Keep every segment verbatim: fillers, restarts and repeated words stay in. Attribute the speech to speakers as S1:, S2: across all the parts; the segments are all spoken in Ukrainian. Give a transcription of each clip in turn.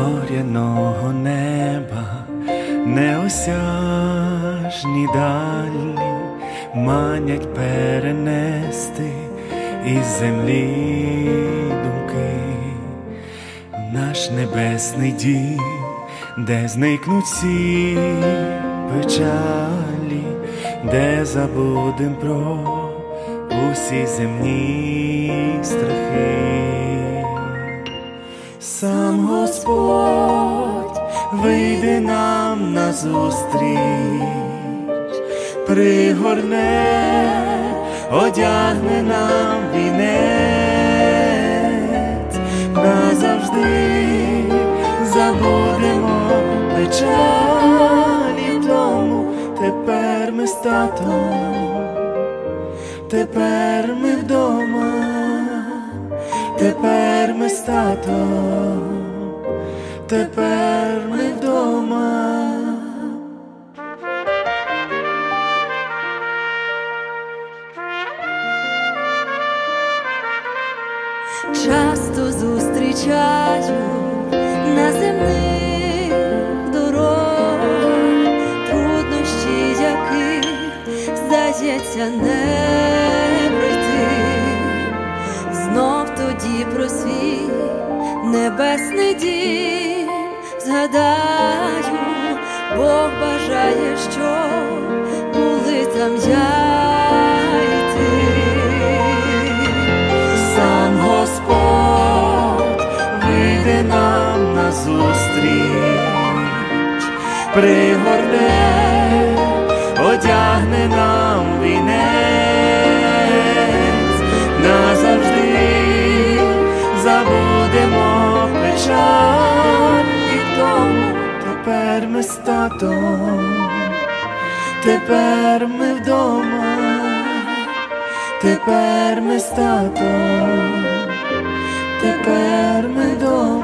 S1: зоряного неба, неосяжні далі манять перенести із землі думки в наш небесний дім, де зникнуть всі печалі, де забудем про усі земні страхи. Сам Господь вийде нам назустріч, пригорне, одягне нам вінець, назавжди забудемо печалі в тому. Тепер ми з татом, тепер ми вдома, тепер ми з татом, тепер ми вдома.
S2: Часто зустрічаю на земних дорогах труднощі, яких, здається, не пройти. Знов тоді про свій небесний дім згадаю, Бог бажає, щоб були там я і ти.
S1: Сам Господь вийде нам назустріч, пригорне, одягне нам вінець, назавжди забудемо печаль і тому. Тепер ми з татом, тепер ми вдома, тепер ми з татом, тепер ми вдома.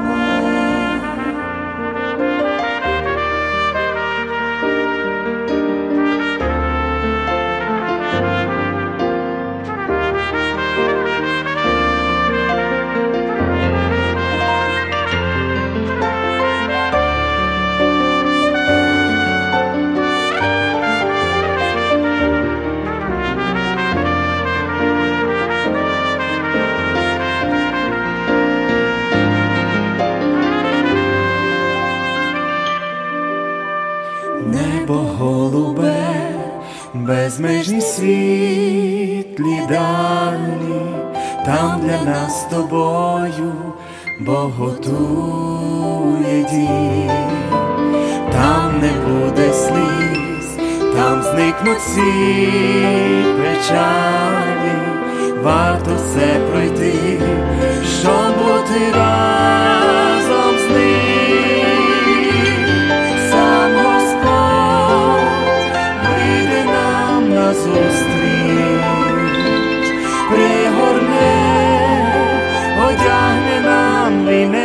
S1: Небо голубе, безмежні світлі далі, там для нас з тобою Бог готує дім. Там не буде сліз, там зникнуть всі печалі, варто все пройти, щоб бути разом з ним. Зустріч, пригорне, одягне нам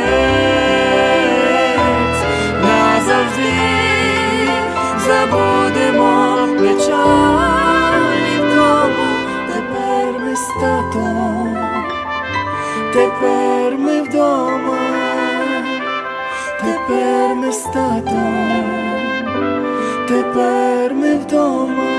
S1: вінець, назавжди забудемо печалі в тому. Тепер ми з татом, тепер ми вдома, тепер ми з татом, тепер ми вдома.